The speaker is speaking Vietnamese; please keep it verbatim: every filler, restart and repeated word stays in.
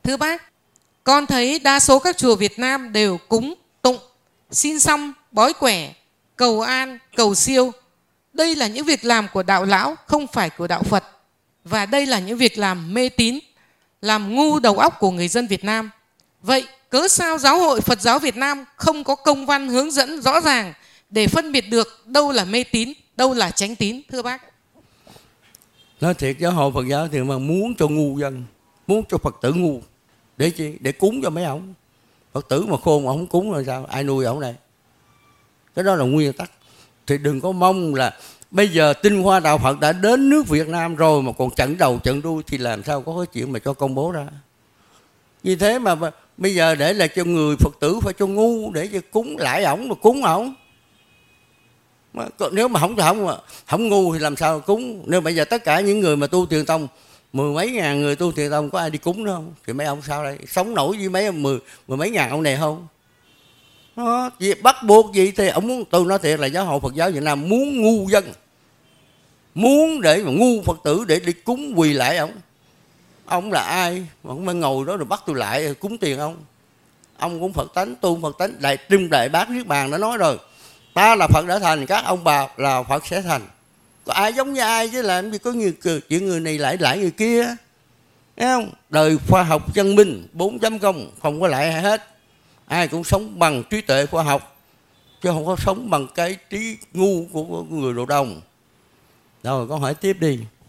Thưa bác, con thấy đa số các chùa Việt Nam đều cúng, tụng, xin xăm, bói quẻ, cầu an, cầu siêu. Đây là những việc làm của đạo lão, không phải của đạo Phật. Và đây là những việc làm mê tín, làm ngu đầu óc của người dân Việt Nam. Vậy cớ sao Giáo hội Phật giáo Việt Nam không có công văn hướng dẫn rõ ràng để phân biệt được đâu là mê tín, đâu là chánh tín, thưa bác? Nói thiệt, Giáo hội Phật giáo thì mà muốn cho ngu dân, muốn cho Phật tử ngu. Để chi? Để cúng cho mấy ông. Phật tử mà khôn mà không cúng rồi sao? Ai nuôi ổng này? Cái đó là nguyên tắc. Thì đừng có mong là bây giờ tinh hoa đạo Phật đã đến nước Việt Nam rồi mà còn chặn đầu chặn đuôi thì làm sao có cái chuyện mà cho công bố ra. Vì thế mà bây giờ để là cho người Phật tử phải cho ngu để cho cúng lại ổng mà cúng ổng. Mà nếu mà không không không ngu thì làm sao cúng? Nếu bây giờ tất cả những người mà tu Thiền Tông, mười mấy ngàn người tu Thiền Tông có ai đi cúng nữa không? Thì mấy ông sao đây? Sống nổi với mấy mười, mười mấy ngàn ông này không? Đó, bắt buộc gì thì ông muốn, tôi nói thiệt là Giáo hội Phật giáo Việt Nam muốn ngu dân, muốn để mà ngu Phật tử để đi cúng quỳ lại ông. Ông là ai mà ông mới ngồi đó rồi bắt tôi lại cúng tiền ông? Ông cũng Phật tánh, tu Phật tánh. Đại Trung Đại Bác Niết Bàn đã nói rồi, ta là Phật đã thành, các ông bà là Phật sẽ thành. Có ai giống như ai chứ, làm gì có nhiều chuyện người này lại lại người kia. Thấy không? Đời khoa học văn minh bốn chấm không không có lại ai hết. Ai cũng sống bằng trí tuệ khoa học, chứ không có sống bằng cái trí ngu của người đồ đồng. Rồi con hỏi tiếp đi.